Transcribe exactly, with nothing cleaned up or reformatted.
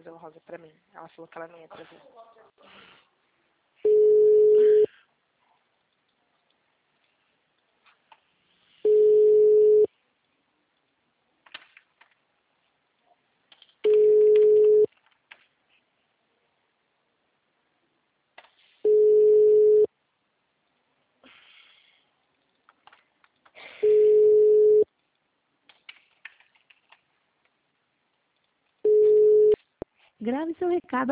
trazer o rosa pra mim. Ela falou que ela não ia trazer. Grave seu recado